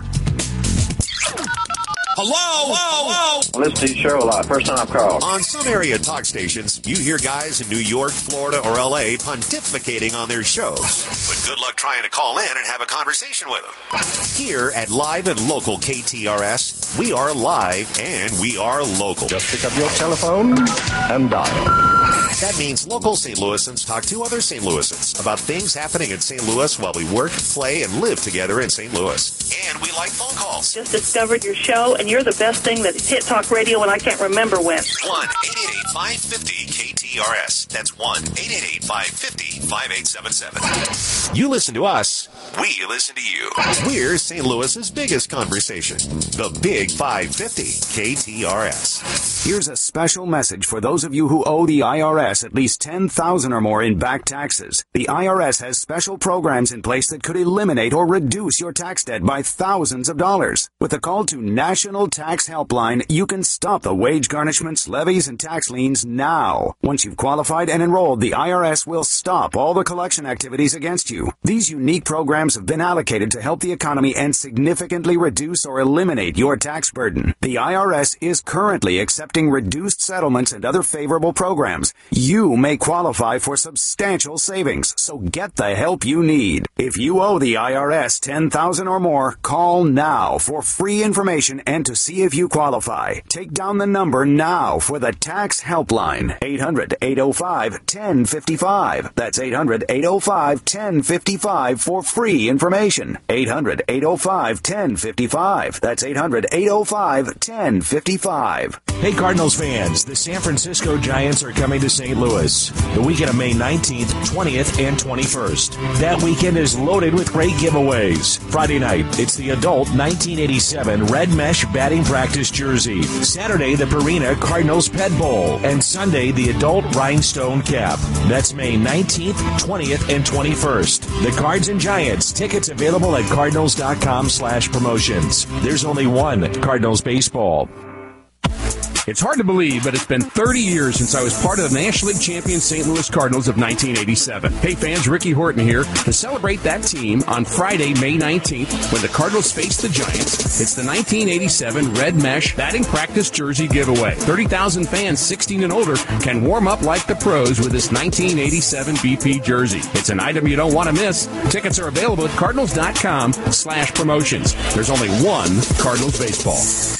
Hello? Hello? I listen to your show a lot. First time I've called. On some area talk stations, you hear guys in New York, Florida, or L A pontificating on their shows. But good luck trying to call in and have a conversation with them. Here at Live and Local K T R S, we are live and we are local. Just pick up your telephone and dial. That means local Saint Louisans talk to other Saint Louisans about things happening in Saint Louis while we work, play, and live together in Saint Louis. And we like phone calls. Just discovered your show, and you're the best thing that hit talk radio, and I can't remember when. one eight eight eight, five five zero, K T R S. That's one eight eight eight, five five zero, five eight seven seven. You listen to us, we listen to you. We're Saint Louis's biggest conversation. The Big five fifty K T R S. Here's a special message for those of you who owe the I R S at least ten thousand dollars or more in back taxes. The I R S has special programs in place that could eliminate or reduce your tax debt by thousands of dollars. With a call to National Tax Helpline, you can stop the wage garnishments, levies, and tax liens now. Once you've qualified and enrolled, the I R S will stop all the collection activities against you. These unique programs have been allocated to help the economy and significantly reduce or eliminate your tax burden. The I R S is currently accepting reduced settlements and other favorable programs. You may qualify for substantial savings, so get the help you need. If you owe the I R S ten thousand dollars or more, call now for free information and to see if you qualify. Take down the number now for the Tax Helpline. eight hundred, eight oh five, one oh five five. That's eight hundred, eight oh five, one oh five five for free information. eight hundred, eight oh five, one oh five five. That's eight hundred, eight oh five, one oh five five. Hey Cardinals fans, the San Francisco Giants are coming to Saint Louis the weekend of May nineteenth, twentieth, and twenty-first. That weekend is loaded with great giveaways. Friday night, it's the adult nineteen eighty-seven red mesh batting practice jersey. Saturday, the Purina Cardinals Pet Bowl. And Sunday, the adult rhinestone cap. That's May nineteenth, twentieth, and twenty-first. The Cards and Giants. Tickets available at cardinals.com slash promotions. There's only one Cardinals baseball. It's hard to believe, but it's been thirty years since I was part of the National League champion Saint Louis Cardinals of nineteen eighty-seven. Hey fans, Ricky Horton here to celebrate that team on Friday, May nineteenth, when the Cardinals face the Giants. It's the nineteen eighty-seven red mesh batting practice jersey giveaway. thirty thousand fans sixteen and older can warm up like the pros with this nineteen eighty-seven B P jersey. It's an item you don't want to miss. Tickets are available at cardinals.com slash promotions. There's only one Cardinals baseball.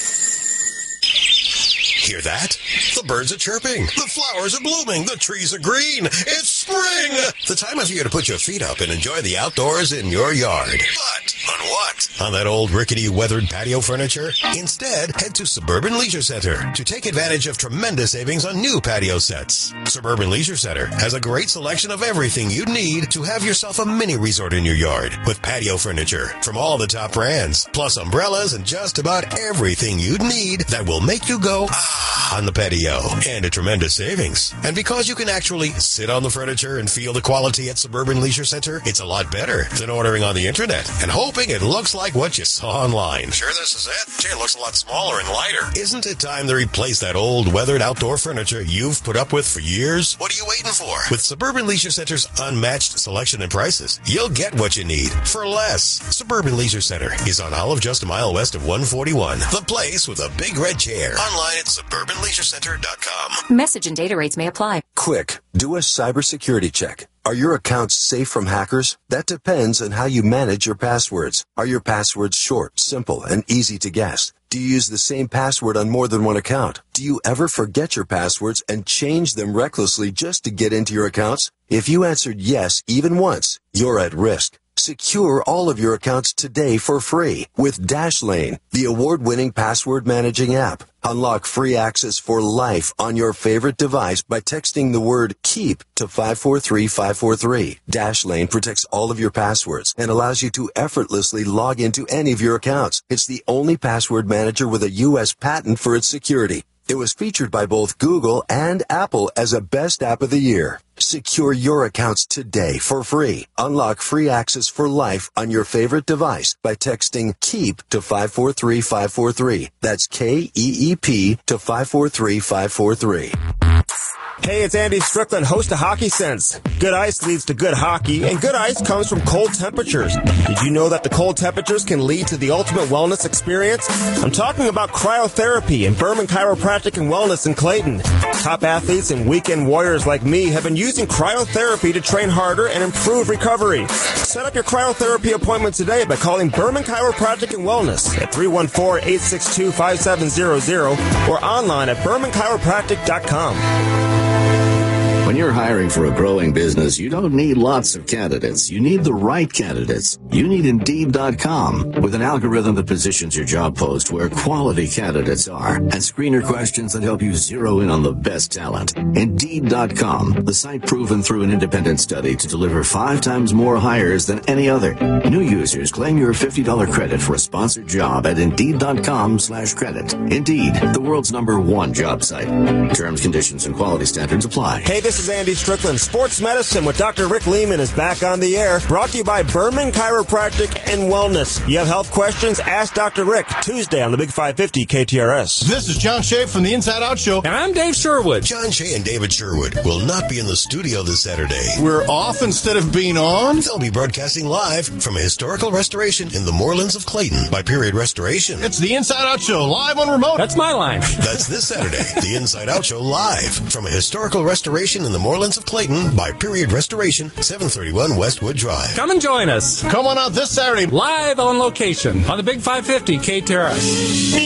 Hear that? The birds are chirping. The flowers are blooming. The trees are green. It's spring! The time of year to put your feet up and enjoy the outdoors in your yard. But on what? On that old rickety weathered patio furniture? Instead, head to Suburban Leisure Center to take advantage of tremendous savings on new patio sets. Suburban Leisure Center has a great selection of everything you need to have yourself a mini resort in your yard with patio furniture from all the top brands, plus umbrellas and just about everything you'd need that will make you go, ah, on the patio, and a tremendous savings. And because you can actually sit on the furniture and feel the quality at Suburban Leisure Center, it's a lot better than ordering on the internet and hoping it looks like what you saw online. Sure this is it? Gee, it looks a lot smaller and lighter. Isn't it time to replace that old weathered outdoor furniture you've put up with for years? What are you waiting for? With Suburban Leisure Center's unmatched selection and prices, you'll get what you need for less. Suburban Leisure Center is on Olive, just a mile west of one forty-one. The place with a big red chair. Online at suburban leisure center dot com. Message and data rates may apply. Quick, do a cybersecurity check. Are your accounts safe from hackers? That depends on how you manage your passwords. Are your passwords short, simple, and easy to guess? Do you use the same password on more than one account? Do you ever forget your passwords and change them recklessly just to get into your accounts? If you answered yes even once, you're at risk. Secure all of your accounts today for free with Dashlane, the award-winning password managing app. Unlock free access for life on your favorite device by texting the word KEEP to five four three five four three. Dashlane protects all of your passwords and allows you to effortlessly log into any of your accounts. It's the only password manager with a U S patent for its security. It was featured by both Google and Apple as a best app of the year. Secure your accounts today for free. Unlock free access for life on your favorite device by texting KEEP to five four three five four three. That's K E E P to five four three five four three. Hey, it's Andy Strickland, host of Hockey Sense. Good ice leads to good hockey, and good ice comes from cold temperatures. Did you know that the cold temperatures can lead to the ultimate wellness experience? I'm talking about cryotherapy and Berman Chiropractic and Wellness in Clayton. Top athletes and weekend warriors like me have been using cryotherapy to train harder and improve recovery. Set up your cryotherapy appointment today by calling Berman Chiropractic and Wellness at three one four, eight six two, five seven zero zero or online at berman chiropractic dot com. When When you're hiring for a growing business, you don't need lots of candidates. You need the right candidates. You need Indeed dot com. With an algorithm that positions your job post where quality candidates are and screener questions that help you zero in on the best talent. Indeed dot com, the site proven through an independent study to deliver five times more hires than any other. New users claim your fifty dollars credit for a sponsored job at Indeed dot com slash credit. Indeed, the world's number one job site. Terms, conditions, and quality standards apply. Hey, this is Andy Strickland. Sports Medicine with Doctor Rick Lehman is back on the air. Brought to you by Berman Chiropractic and Wellness. You have health questions? Ask Doctor Rick. Tuesday on the Big five fifty K T R S. This is John Shea from the Inside Out Show. And I'm Dave Sherwood. John Shea and David Sherwood will not be in the studio this Saturday. We're off instead of being on. They'll be broadcasting live from a historical restoration in the Moorlands of Clayton by Period Restoration. It's the Inside Out Show live on remote. That's my line. That's this Saturday. The Inside Out Show live from a historical restoration in the Moorlands of Clayton by Period Restoration, seven thirty-one Westwood Drive. Come and join us. Come on out this Saturday. Live on location on the Big five fifty K T R S.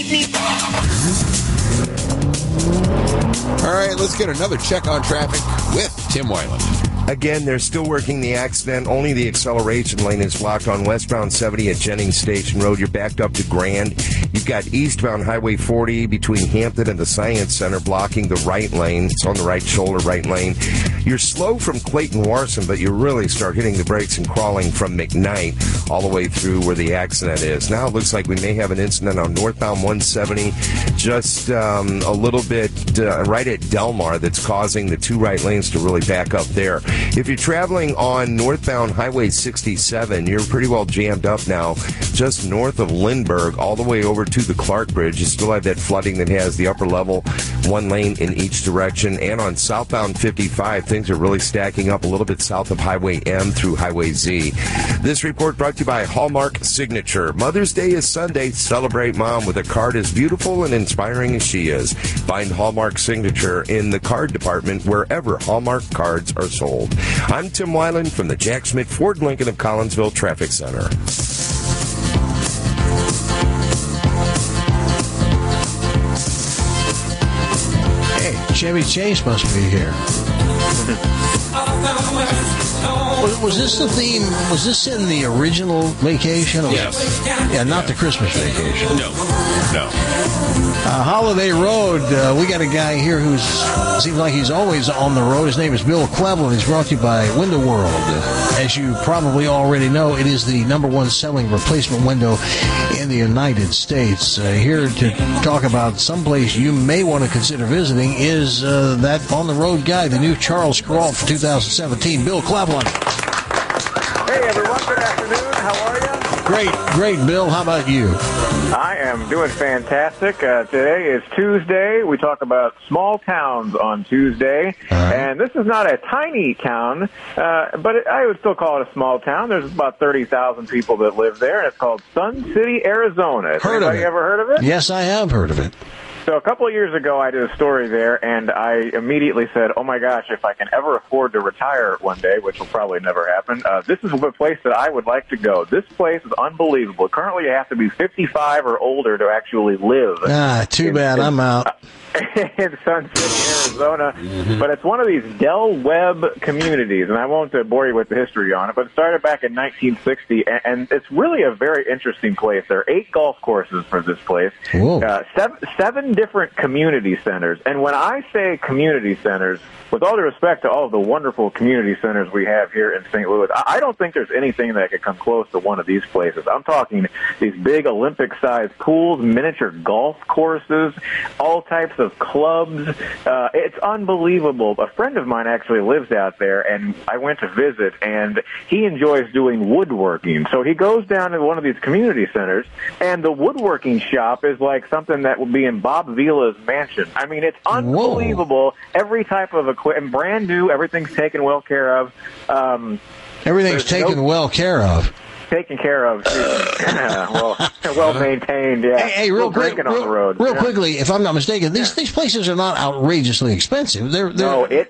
All right, let's get another check on traffic with Tim Weiland. Again, they're still working the accident. Only the acceleration lane is blocked on westbound seventy at Jennings Station Road. You're backed up to Grand. You've got eastbound Highway forty between Hampton and the Science Center blocking the right lane. It's on the right shoulder, right lane. You're slow from Clayton Warson, but you really start hitting the brakes and crawling from McKnight all the way through where the accident is. Now it looks like we may have an incident on northbound one seventy, just um, a little bit uh, right at Delmar that's causing the two right lanes to really back up there. If you're traveling on northbound Highway sixty-seven, you're pretty well jammed up now, just north of Lindbergh, all the way over to the Clark Bridge. You still have that flooding that has the upper level, one lane in each direction. And on southbound fifty-five, things are really stacking up a little bit south of Highway M through Highway Z. This report brought to you by Hallmark Signature. Mother's Day is Sunday. Celebrate Mom with a card as beautiful and inspiring as she is. Find Hallmark Signature in the card department wherever Hallmark cards are sold. I'm Tim Weiland from the Jack Schmidt Ford Lincoln of Collinsville Traffic Center. Hey, Chevy Chase must be here. Was, was this the theme? Was this in the original Vacation? Or Yes. Yeah, not the Christmas Vacation. No. No. Uh, Holiday Road, uh, we got a guy here who's seems like he's always on the road. His name is Bill Cleveland. He's brought to you by Window World. Uh, as you probably already know, it is the number one selling replacement window in the United States. Uh, here to talk about someplace you may want to consider visiting is uh, that on-the-road guy, the new Charles Kuralt for two thousand seventeen, Bill Cleveland. Hey, everyone. Good afternoon. How are you? Great, great, Bill. How about you? I am doing fantastic. Uh, today is Tuesday. We talk about small towns on Tuesday. Uh-huh. And this is not a tiny town, uh, but it, I would still call it a small town. There's about thirty thousand people that live there, and it's called Sun City, Arizona. Has heard anybody of it. ever heard of it? Yes, I have heard of it. So a couple of years ago, I did a story there, and I immediately said, oh, my gosh, if I can ever afford to retire one day, which will probably never happen, uh, this is a place that I would like to go. This place is unbelievable. Currently, you have to be fifty-five or older to actually live. Ah, too in, bad. in, I'm out. in Sun City, Arizona. Mm-hmm. But it's one of these Del Webb communities, and I won't uh, bore you with the history on it, but it started back in nineteen sixty, and, and it's really a very interesting place. There are eight golf courses for this place, uh, seven, seven different community centers. And when I say community centers, with all due respect to all of the wonderful community centers we have here in Saint Louis, I don't think there's anything that could come close to one of these places. I'm talking these big Olympic-sized pools, miniature golf courses, all types of clubs. Uh, it's unbelievable. A friend of mine actually lives out there, and I went to visit, and he enjoys doing woodworking. So he goes down to one of these community centers, and the woodworking shop is like something that would be in Bob Vila's mansion. I mean, it's unbelievable. Whoa. Every type of equipment, brand new, everything's taken well care of. Um, Everything's taken no- well care of. Taken care of, well, well maintained. Yeah. Hey, hey real quick, real, real, on the road. real yeah. quickly, if I'm not mistaken, these yeah. these places are not outrageously expensive. They're, they're no, it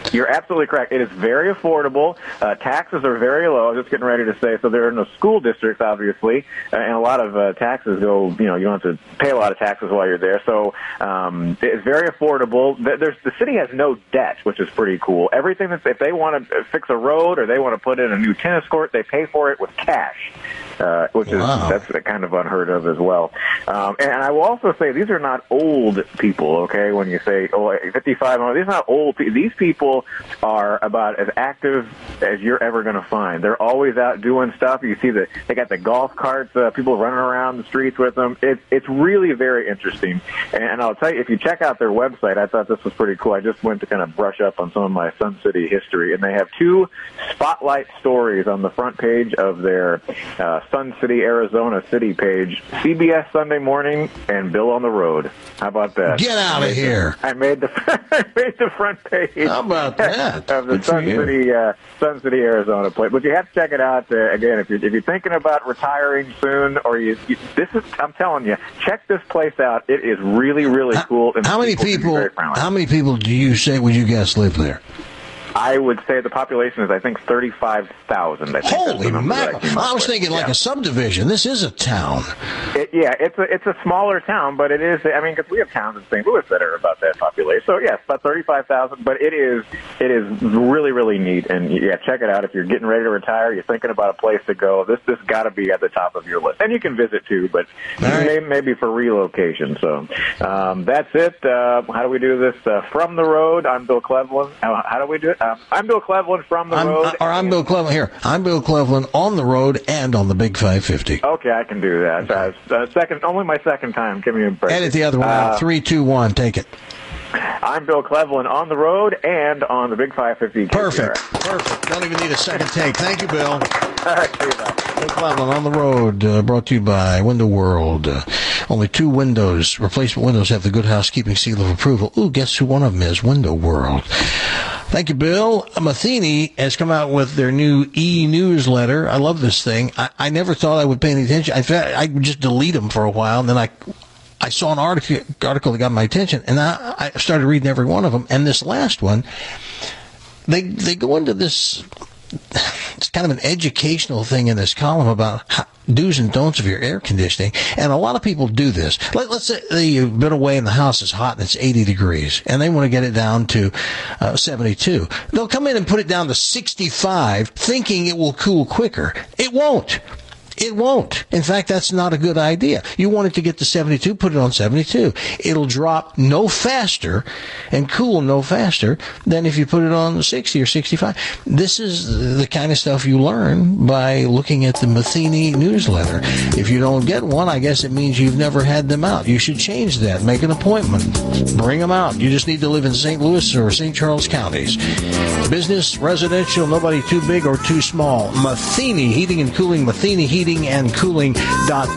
You're absolutely correct. It is very affordable. Uh, taxes are very low. I was just getting ready to say, so there are no school districts, obviously, uh, and a lot of uh, taxes go, you know, you don't have to pay a lot of taxes while you're there. So um, it's very affordable. There's, the city has no debt, which is pretty cool. Everything that's, if they want to fix a road or they want to put in a new tennis court, they pay for it with cash. Uh, which is Wow. that's kind of unheard of as well. Um, and I will also say these are not old people. Okay, when you say oh fifty-five, these are not old people. These people are about as active as you're ever going to find. They're always out doing stuff. You see that they got the golf carts, uh, people running around the streets with them. It's it's really very interesting. And, and I'll tell you, if you check out their website, I thought this was pretty cool. I just went to kind of brush up on some of my Sun City history, and they have two spotlight stories on the front page of their uh, Sun City, Arizona city page, C B S Sunday Morning and Bill on the Road. How about that? Get out of here. I made the I made the front page. How about that? Of the Good for Sun you. City, uh, Sun City, Arizona plate. But you have to check it out uh, again if you're if you're thinking about retiring soon, or you, you this is I'm telling you, check this place out. It is really really cool. And How many can be people? very friendly. How many people do you say would you guess live there? I would say the population is, I think, thirty-five thousand. I think that's Holy the number that mackerel! came up I was with. thinking like Yeah. a subdivision. This is a town. It, yeah, it's a it's a smaller town, but it is. I mean, because we have towns in Saint Louis that are about that population. So yes, about thirty-five thousand. But it is it is really really neat, and yeah, check it out if you're getting ready to retire. You're thinking about a place to go. This this got to be at the top of your list, and you can visit too, but right. maybe, maybe for relocation. So um, that's it. Uh, how do we do this? Uh, from the road. I'm Bill Cleveland. How, how do we do it? Um, I'm Bill Cleveland from the I'm, road. or I'm Bill Cleveland here. I'm Bill Cleveland on the road and on the Big five fifty. Okay, I can do that. Uh, uh, second, only my second time. Give me a break. Edit the other one Uh, out. Three, two, one. Take it. I'm Bill Cleveland on the road and on the Big five fifty. Perfect. Perfect. Don't even need a second take. Thank you, Bill. All right, see you bye. Bill Cleveland on the road, uh, brought to you by Window World. Uh, only two windows, replacement windows, have the Good Housekeeping seal of approval. Ooh, guess who one of them is? Window World. Thank you, Bill. Matheny has come out with their new e-newsletter. I love this thing. I, I never thought I would pay any attention. I thought I would just delete them for a while, and then I I saw an article, article that got my attention, and I, I started reading every one of them. And this last one, they they go into this, it's kind of an educational thing in this column about how, do's and don'ts of your air conditioning. And a lot of people do this. Let, let's say you've been away and the house is hot and it's eighty degrees, and they want to get it down to uh, seventy-two. They'll come in and put it down to sixty-five, thinking it will cool quicker. It won't. It won't. In fact, that's not a good idea. You want it to get to seventy-two, put it on seventy-two. It'll drop no faster and cool no faster than if you put it on sixty or sixty-five. This is the kind of stuff you learn by looking at the Matheny newsletter. If you don't get one, I guess it means you've never had them out. You should change that. Make an appointment. Bring them out. You just need to live in Saint Louis or Saint Charles counties. Business, residential, nobody too big or too small. Matheny Heating and Cooling, Matheny Heating and Cooling dot